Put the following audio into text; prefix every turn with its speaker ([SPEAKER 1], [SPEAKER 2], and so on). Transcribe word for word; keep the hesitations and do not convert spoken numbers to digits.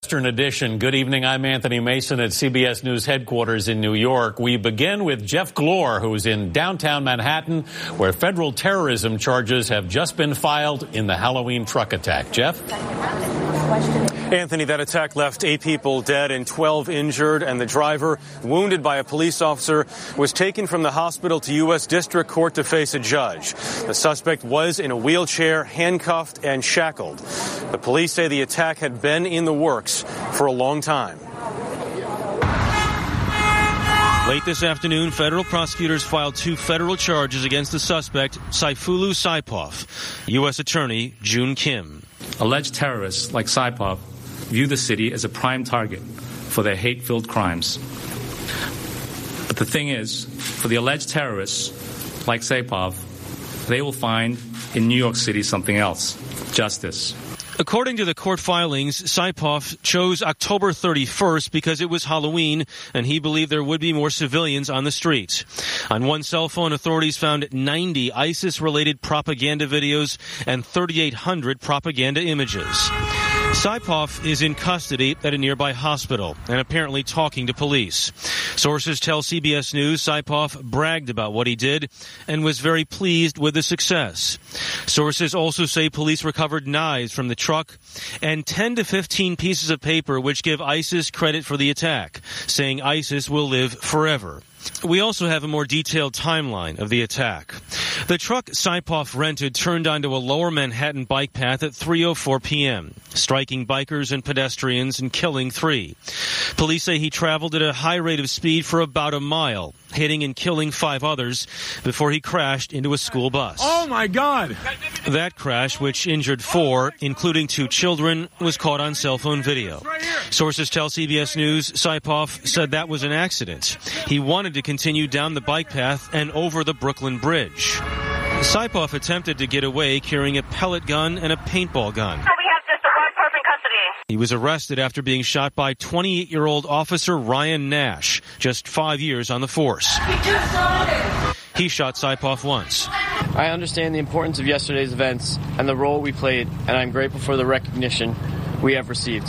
[SPEAKER 1] Western Edition. Good evening. I'm Anthony Mason at C B S News headquarters in New York. We begin with Jeff Glor, who's in downtown Manhattan, where federal terrorism charges have just been filed in the Halloween truck attack. Jeff?
[SPEAKER 2] Anthony, that attack left eight people dead and twelve injured, and the driver, wounded by a police officer, was taken from the hospital to U S District Court to face a judge. The suspect was in a wheelchair, handcuffed and shackled. The police say the attack had been in the works for a long time.
[SPEAKER 3] Late this afternoon, federal prosecutors filed two federal charges against the suspect, Sayfullo Saipov. U S Attorney June Kim.
[SPEAKER 4] Alleged terrorists like Saipov view the city as a prime target for their hate-filled crimes. But the thing is, for the alleged terrorists like Saipov, they will find in New York City something else: justice.
[SPEAKER 3] According to the court filings, Saipov chose October thirty-first because it was Halloween and he believed there would be more civilians on the streets. On one cell phone, authorities found ninety ISIS-related propaganda videos and thirty-eight hundred propaganda images. Saipov is in custody at a nearby hospital and apparently talking to police. Sources tell C B S News Saipov bragged about what he did and was very pleased with the success. Sources also say police recovered knives from the truck and ten to fifteen pieces of paper which give ISIS credit for the attack, saying ISIS will live forever. We also have a more detailed timeline of the attack. The truck Saipov rented turned onto a lower Manhattan bike path at three oh four p.m., striking bikers and pedestrians and killing three. Police say he traveled at a high rate of speed for about a mile, hitting and killing five others before he crashed into a school bus.
[SPEAKER 5] Oh, my God!
[SPEAKER 3] That crash, which injured four, including two children, was caught on cell phone video. Sources tell C B S News Saipov said that was an accident. He wanted to continue down the bike path and over the Brooklyn Bridge. Saipov attempted to get away carrying a pellet gun and a paintball gun.
[SPEAKER 6] We have just one person in custody.
[SPEAKER 3] He was arrested after being shot by twenty-eight-year-old officer Ryan Nash, just five years on the force. He shot Saipov once.
[SPEAKER 7] I understand the importance of yesterday's events and the role we played, and I'm grateful for the recognition we have received.